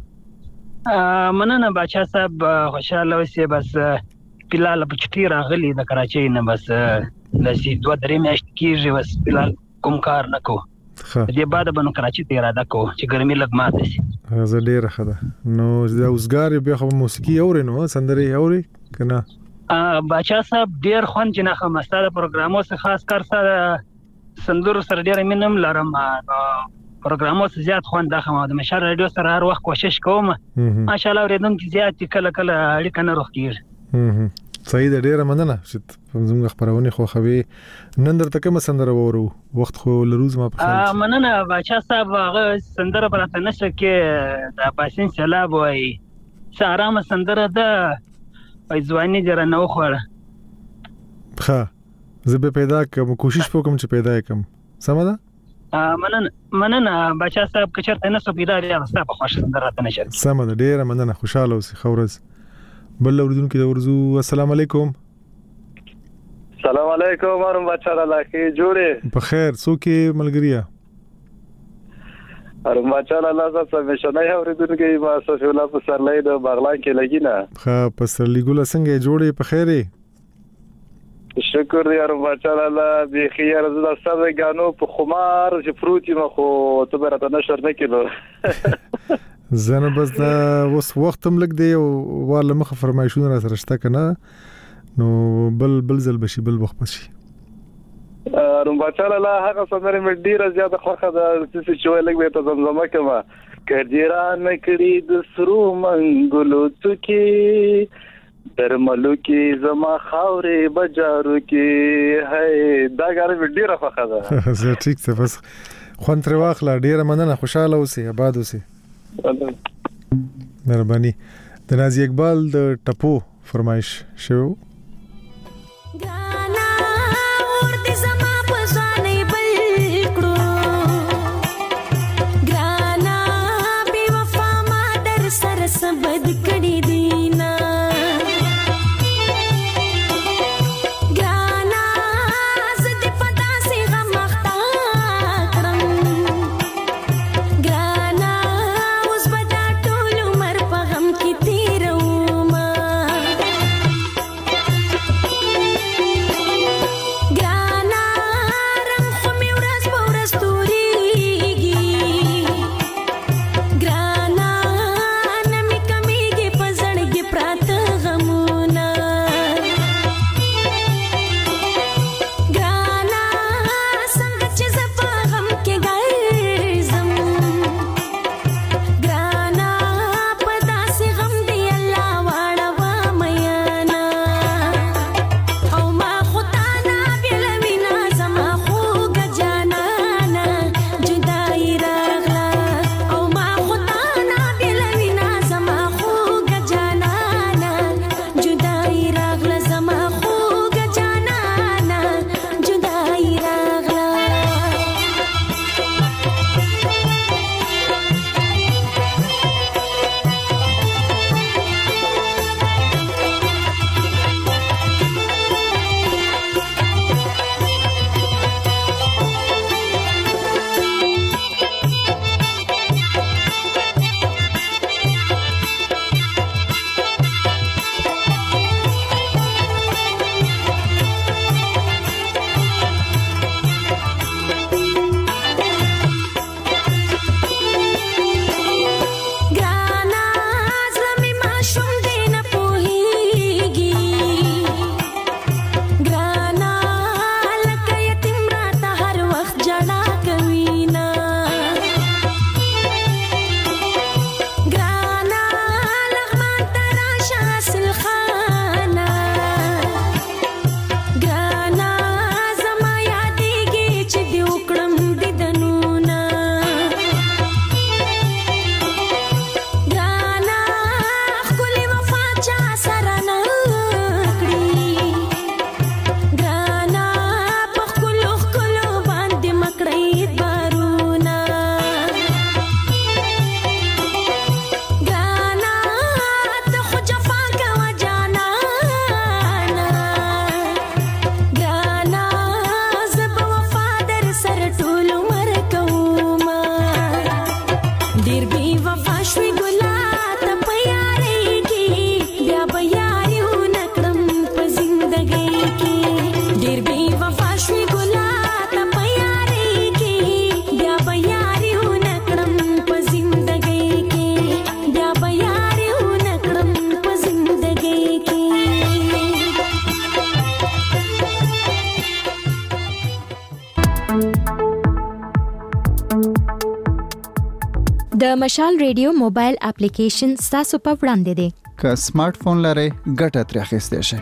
مننه بچا صاحب. خوشاله اوسئ. بس فلال په چټي راغلي د کراچۍ نه، بس لسی 2-3 میاشتې کېږي بس فلال کوم کار نه کوم. دې بعد به نو کراچۍ ته اراده کوم چې ګرمي لګ ماته شي. زه ډیره ښه ده. نو د اوسګار بیا خو موسیقي اوري نو سندري اوري کنه؟ بچا صاحب ډیر خوند چې نه مستاده پروګرامو څخه خاص کار سره سندرو سره ډیر مینم لرم. پروګرامو څخه زیات خوند اخلم. د مشال رادیو سره هر وخت کوشش کوم. ماشاءالله اوریدونکو زیات کله کله اړیکه نه روغ کیږي. صحیح ده. ډیره مننه چې زموږ خبرونه خو خوي. نن درته کوم سندره وورو؟ وخت خو لروز ما په خیال. مننه بچا صاحب. هغه سندره پراته نشه کې د پاسین سلام وای سارام سندره ده وای ځواني جره نو خوړه. ښه زه به پیدا کوم، کوشش وکم چې پیدا کړم. سم ده. مننه بچا صاحب. کچرته نه سو پیدا لري تاسو په خوښ سندره ته نشه. سم ده. ډیره مننه. خوشاله اوسئ. خورز بل اوریدونکو د ورزو. السلام علیکم. السلام علیکم ورحمت بچا الله کې جوړه په خیر. څوک ملګریا؟ ورحمت بچا الله زه مشنه اوریدونکو ما صفی الله په سرلای د بغلان کې لګینا. ښه په سرلی ګل څنګه جوړه؟ په خیره. شکر دی ورحمت بچا الله. به خیر زه د سره غانو په خمار چې فروټي مخو ته برته نشر نه کېدو. زنه بس دا وس وخت هم لګ دی او واله مخه فرمایشونه را سره شته کنه. نو بل زل بشي بل وخت بشي. بچا الله هغه سندره مې ډیره زیاته خوښه ده چې لګ به ته زمزمه کما کجیران کړي د سرو منګلو تکي درملو کې زما خاورې بجارو کې هي دا غره مې ډیره خوښه ده. زه ټیک څه بس خوان تر واخله. ډیره مننه. خوشاله اوسئ، آباد اوسئ. مهرباني. د نازي اقبال د ټپو فرمایش شو. د مشال ریډیو موبایل اپلیکیشن تاسو په وړاندې دی. که سمارټ فون لرئ ګټه ترې اخیستی شئ.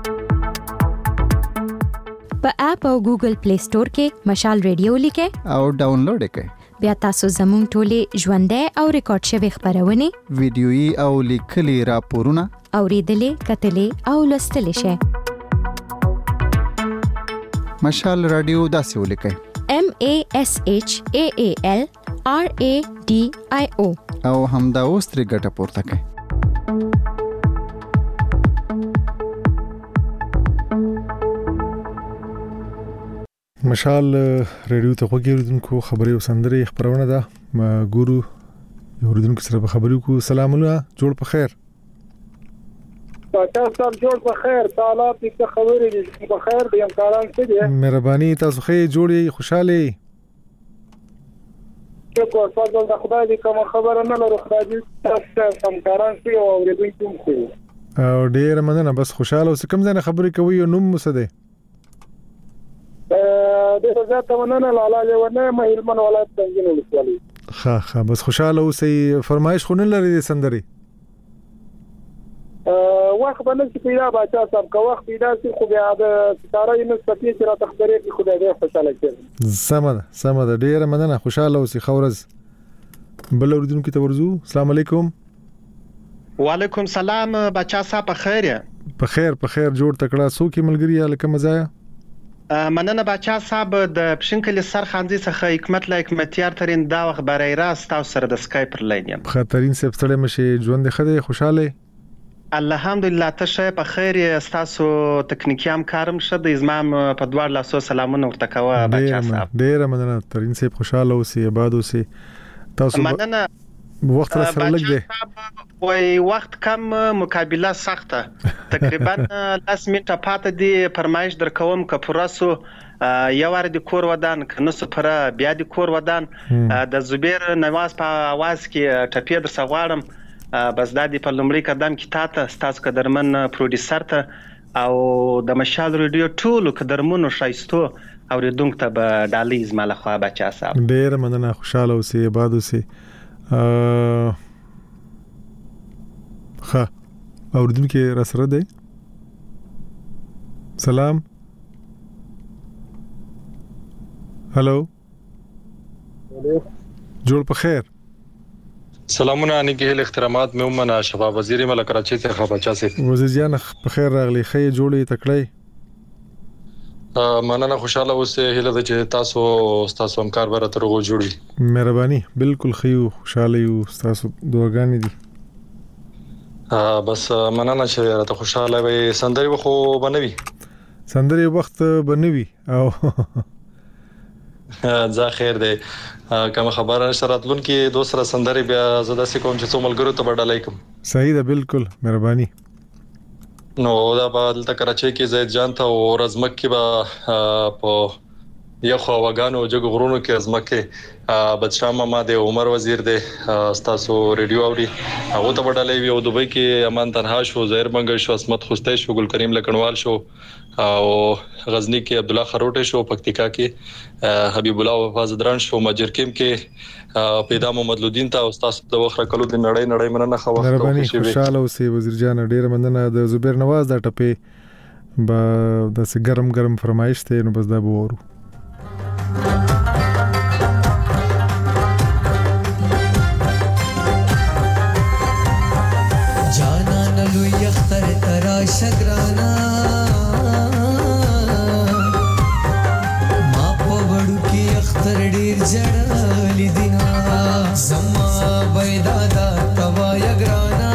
په اپ او ګوګل پلی سٹور کې مشال ریډیو لیکئ او ډاونلوډ یې کړئ. بیا تاسو زموږ ټولې ژوندۍ او ریکارډ شوي خبرونه، ویډیويي او لیکلي راپورونه اوریدلې، کتلې او لوستلې شئ. مشال رادیو داسې ولیکئ: MASHAALRADIO او همدا اوس ترې ګټه پورته کړئ. مشال ریډیو ته وګورئ خبري او سندري خبرونه ده. ما ګورو یو ورودونکو سره په خبرو کو. سلامونه، جوړ په خیر. تاسو جوړ په خیر. تعالی دې خبرې دې په خیر دې امکانات څه دي؟ مهرباني، تاسو خې جوړي خوشاله. کو فضل د خدای دې کوم خبره نه لرو. خدای دې تاسو امکانات څه او ورېدونکو څه. او ډیر مننه. بس خوشاله اوس. کوم ځای خبرې کوي او نوم څه دی؟ د زړه تمننه لاله ونه مهلمن ولایت څنګه ولسوالي. ها بس خوشاله اوسئ. فرمایش خو نه لري د سندري؟ وخت باندې پیدا باچا صاحب کا وخت پیدا سي خو بیا د ستاره یې نسبتي چې را تخبرې کې خدای دې خوشاله کړي. سمه ده. ډیر مننه. خوشاله اوسئ. خورز بل ورودونکو ته ورزو. السلام علیکم. وعلیکم سلام بچا صاحب. په خیر جوړ تکړه. سو کې ملګری الکه مزایا. مننه بچا صاحب. د پښینکل سرخاندي څخه حکمت لا حکمتیار ترين دا وخت برای راست تاسو سره د سکایپ پر لاین یم. خاطرین سپ سره مشه ژوند خدای خوشاله. الحمدلله ته شه په خیر. تاسو تکنیکي هم کارم شد. زمام په دوار لاسو سلامونه ورته کوه بچا صاحب. ډیر مننه. ترين سپ خوشاله اوسئ، آباد اوسئ. تاسو مننه. وخت را سره لګ دی. وای وخت کم، مقابله سخته. تقریبا 10 منټه پاتې دی. فرمایش درکوم ک پراسو یو ور د کور ودان کنه سپره بیا د کور ودان. د زبیر نواز په आवाज کې ټپې در سغواړم. بس د دې په لومړي قدم کې تاسو قدرمن پروډوسر ته او د مشال ریډیو ټولو قدرمنو شایستو اوریدونکو ته به ډالۍ زماله خو بچا صاحب. ډیر مننه. خوشاله اوسئ، آباد اوسئ. اوردونکو را سره دی. سلام. هالو. جوړ په خیر. سلامونه. انګه له احترامات مې ومنه. شفا وزیر ملک کراچي ته خبرچا سي. وزیر جان په خیر راغلی. خې جوړې تکړه. مننه. خوشاله اوسئ. هله د چې تاسو همکار بره ترغو جوړي. مهرباني. بالکل خيو خوشاله یو. تاسو دعاګانې دي. بس مننه چې راته خوشاله وي. سندري وخو بنوي. سندري وخت بنوي او ځا خیر دی. کوم خبره شراتلون کې دوسره سندري بیا زده سې کوم چې څو ملګرو ته بدلای کوم. صحیح ده. بالکل مهرباني. نو دا په دلته کراچۍ کې زید جان ته او رزمک کې با په یو خو واغانو جګ غرونو کې ازمکه بدشاه ماما د عمر وزیر د تاسو ریډیو اوري هغه ته وډالې وی او دوبۍ کې امان تنها شو، زهیر منګل شو، اسمت خوسته شو، ګل کریم لکنوال شو او غزنی کې عبد الله خروټه شو، پکتیکا کې حبیب الله وفازدران شو، ماجرکیم کې پیدا محمد لودین ته استاد د وخره کلو د نړۍ مننه خو وخت خوشاله اوسې وزیر جان. ډیر مننه. د زبیر نواز د ټپې با د ګرم فرمایش ته نو بس دا وورو. جانا نلو یختر ترا شگرانا ما پوڑو کی یختر ډیر جړالی دینا زما بيدادا توا یگرانا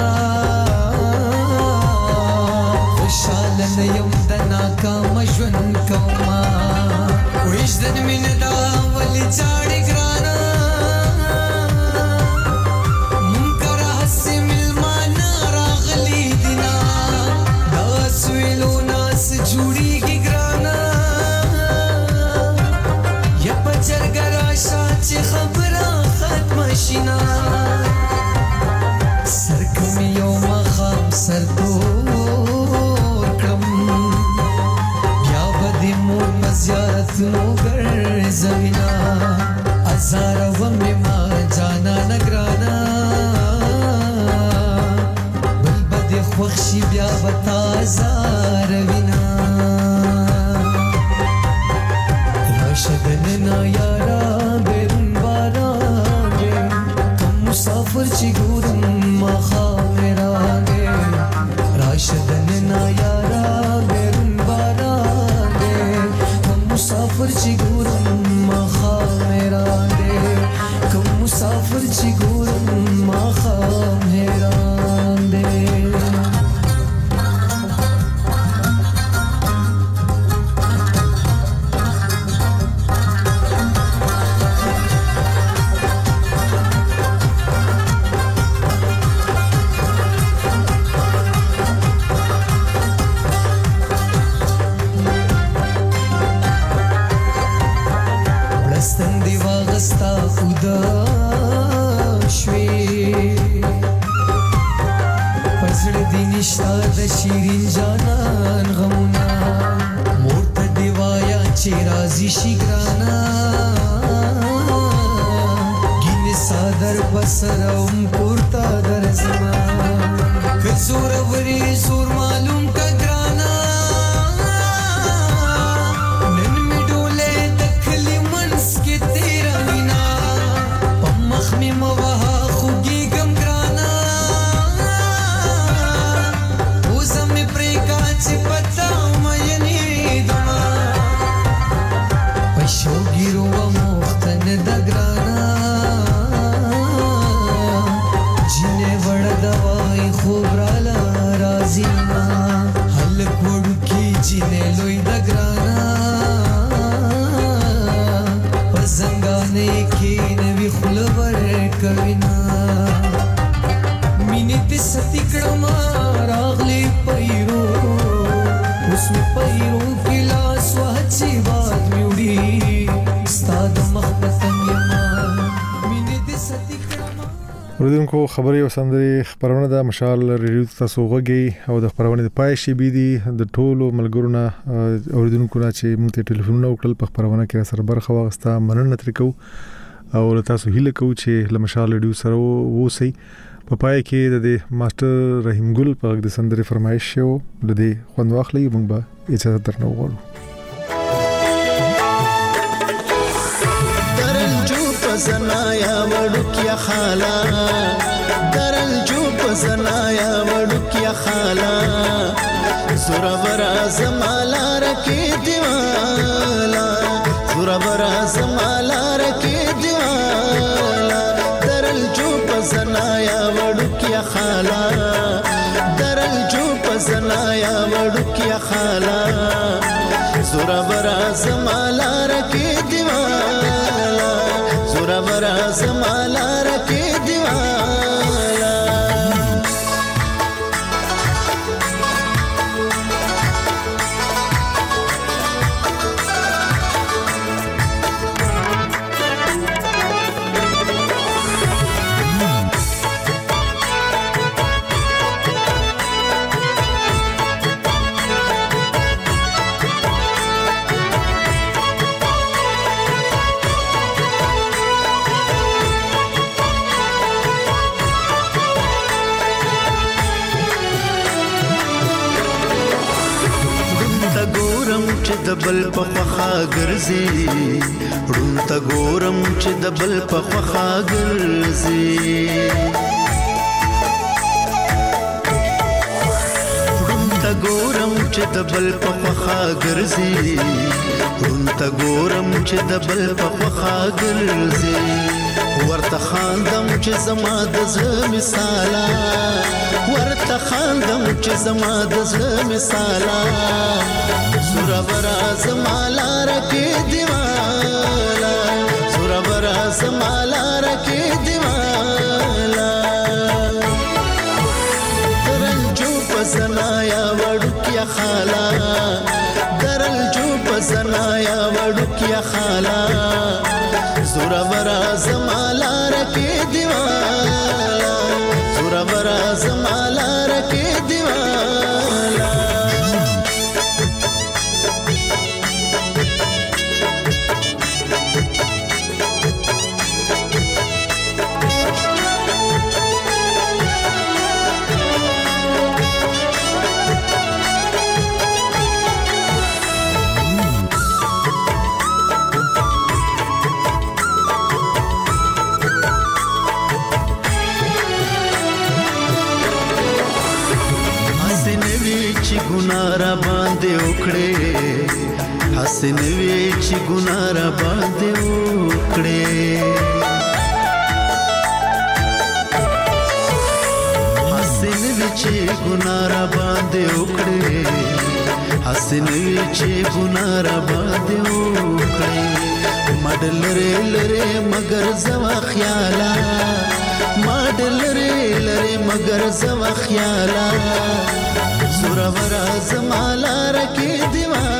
خوشال نیم دنا کا مجون کوما وجدن من دا ولی چاڑی گرانا منکر حسی ملمانا راغلی دینا دا سویلو ناس جوڑی کی گرانا یا پچر گراشا چی خبرا ختم شینا سرکم یوم خام سردور کم بیا بدی مور مزیارت نو گر زوینا ازار و می ما جانا نگران مسافر چې ګورم مخا میرا دې راشدن نا یارا بیرون باران دې کوم مسافر چې ګورم مخا میرا دې کوم مسافر چې ګورم مخا میرا دې نشتا د شیرین جانان غمونا مورته دیوایا چې رازي شي ګرانا ګینه صادر بسروم پورتا درزما کزور وری زور معلوم کا ګرانا نن می ډوله دخلی منس کې تیرا وینا پمخ می موها خوږی غم ګرانا چې پتاو مې دما پښو ګیرو مختن د ګرانا جنې وړ دوای خوبرالا رازینا هلک وړو کی جنې لوی د ګرانا پزنګانې کې نوې خلور کوینا مینې په ستی کړم راغلي پیرو उसमें पैरों की लाश वहची बात म्यूडी استاد مخبتن یما مینه د ستی کړما ورودونکو خبري او سندري خبرونه د مشال ریډیو تاسو غږی او د خبرونه د پای شي بي دي د ټولو ملګرونو اوریدونکو نه چې موږ ته ټلیفون وکړل په خبرونه کې سره برخه واغسته مننه ترکو او تاسو هیله کوم چې له مشال ریډیو سره ووسی په پای کې د ماستر رحیم ګل په د سندري فرمایش شو د دې خوند واخلې موږ به اجازه درنه وغواړو درل جو پزنایا وړوکیا خالا درل جو پزنایا وړوکیا خالا زورا ورا زمالا رکی دیوالا زورا ورا زمالا رکی دیوالا درل جو پزنایا وړوکیا خالا درل جو پزنایا وړوکیا خالا زورا ورا زمالا رکی دیوالا زورا ورا زمالا رکی دیوالا د بل په خوا ګرځي ړون ته ګورم چې د بل په خوا ګرځي ړون ته ګورم چې د بل په خوا ګرځي ړون ته ګورم چې د بل په خوا ګرځي ورته خاندم چې زما د زړه مثالا ورته خاندم چې زما د زړه مثالا زورا برا زمالا رکی دیوالا زورا برا زمالا رکی دیوالا درل جو پزنایا وړوکیا خالا درل جو پزنایا وړوکیا خالا زورا برا زمالا رکی دیوالا زورا برا زمالا رکی دیوالا را باندې وکړې حسن وی چې ګناه را باندې وکړې حسن وی چې ګناه را باندې وکړې حسن وی چې ګناه را باندې وکړې مډل لري مگر زوا خیالا مډل لري مگر زوا خیالا زورا ورا زمالا رکې دیوان